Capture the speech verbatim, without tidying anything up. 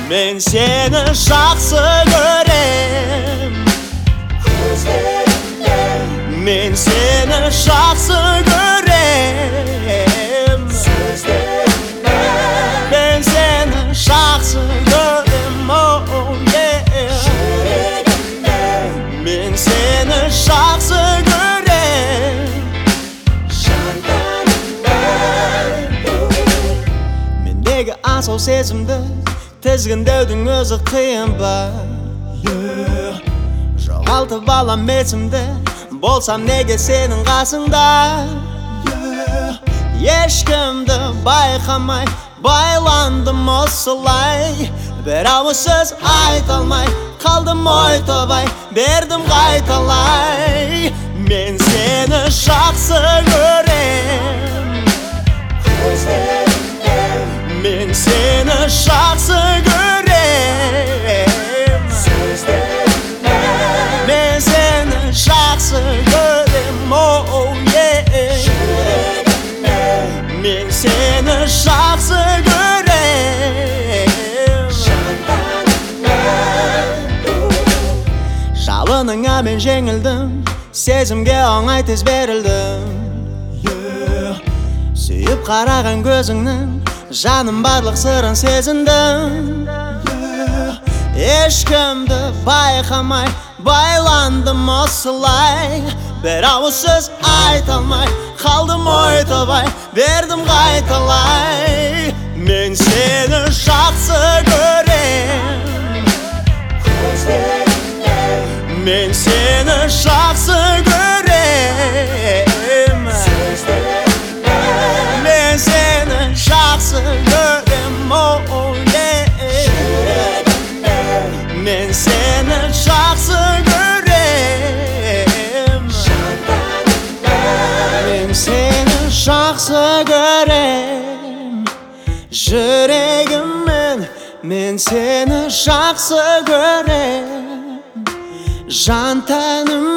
Men seni жақсы көрем. Көздеріңнен Men seni жақсы көрем. Сөздеріңнен Men seni жақсы көрем. Oh yeah. Жүрегімнен Men seni жақсы көрем. Жан-тәнімнен Mendегі асау сезімді тізгіндеудің өзі қиын ба? Жоғалтып алам есімді, болсам неге сенің қасыңда? Ешкімді байқамай байландым осылай, бір ауыз сөз айта алмай қалдым ой тобай, бердім қайталай. Мен сені жақсы көрем. Көздеріңнен Men seni жақсы көрем. Сөздеріңнен Men seni жақсы көрем. Oh yeah. Жүрегімнен Men seni жақсы көрем. Жан-тәнімнен Жалыныңа мен жеңілдім, сезімге оңай тез берілдім. Сүйіп қараған көзіңнің жаным барлық сырын сезіндім. Ешкімді байқамай байландым осылай, бір ауыз сөз айта алмай қалдым ой тобай, бердім қайталай. Мен сені жақсы көрем. Көздеріңнен Men seni жақсы көрем. Сөздеріңнен Men seni жақсы көрем. Oh yeah. Жүрегімнен Men seni жақсы көрем. Жан-тәнімнен Men seni жақсы көрем. Жүрегіммен мен сені жақсы көрем. Жан тәнім